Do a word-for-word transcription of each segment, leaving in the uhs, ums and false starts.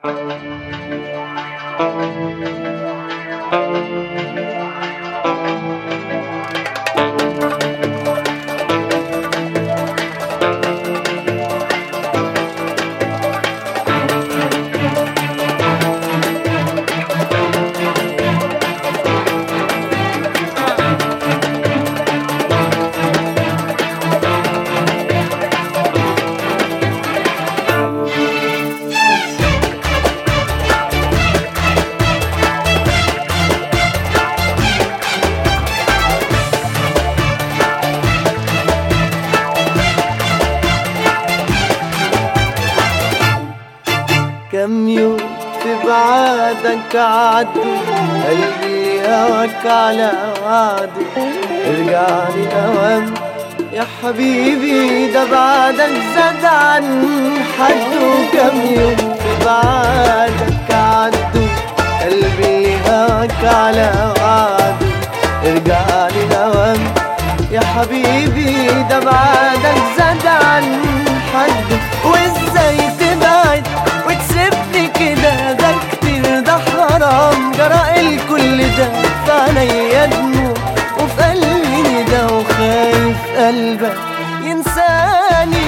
كم يوم في بعادك عدوا، قلبي هواك على وعده، ارجع لي اوام يا حبيبي، ده بعدك زاد عن حده. كم يوم في بعادك عدوا، قلبي هواك على وعده، ارجع لي اوام يا حبيبي، ده بعدك زاد عن حده. وازاي تبعد وتسيبني كده، ده كتير، ده حرام، جرى الكل ده في عينيا دموع وفي قلبي ندى، وخايف قلبك ينساني.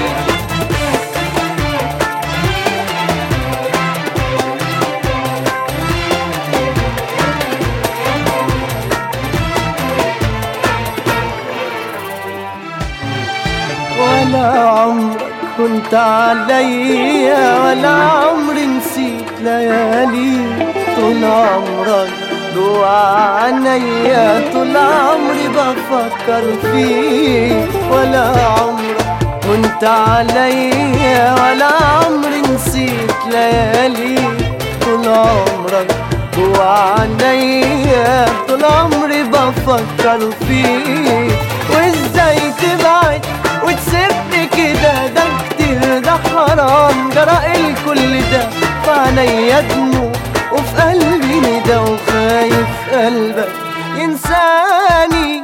ولا عمرك كنت عليا، ولا عمري نسيت ليالي، طول عمرك جوا عينيا، طول عمري بفكر فيك. ولا عمرك كنت عليا، ولا عمري نسيت ليالي، طول عمرك جوا عينيا، طول عمري بفكر فيك. وازاي تبعد وتسيبني كده، ده كتير، ده حرام، جرى الكل ده في عينيا دموع وفي قلبي ندى، وخايف قلبك ينساني.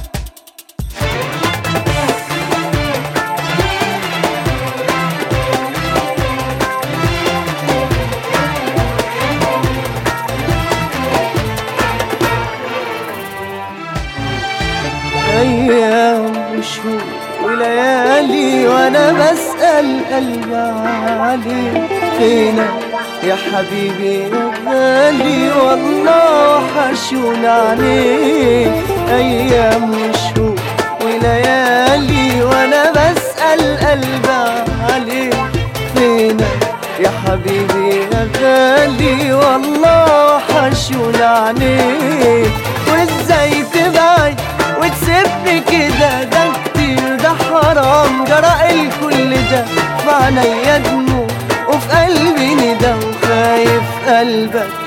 أيام وشهور وليالي وانا بسأل قلبي عليك، فينك يا حبيبي يا غالي، والله وحشون عليك. ايام وشهور وليالي وانا بسأل قلبي عليك، فينك يا حبيبي يا غالي، والله وحشون عليك. وازاي تبعد وتسيبني كده، ده كتير، ده حرام، جرى الكل ده في عينيا دموع وفي قلبي ندى، وخايف قلبك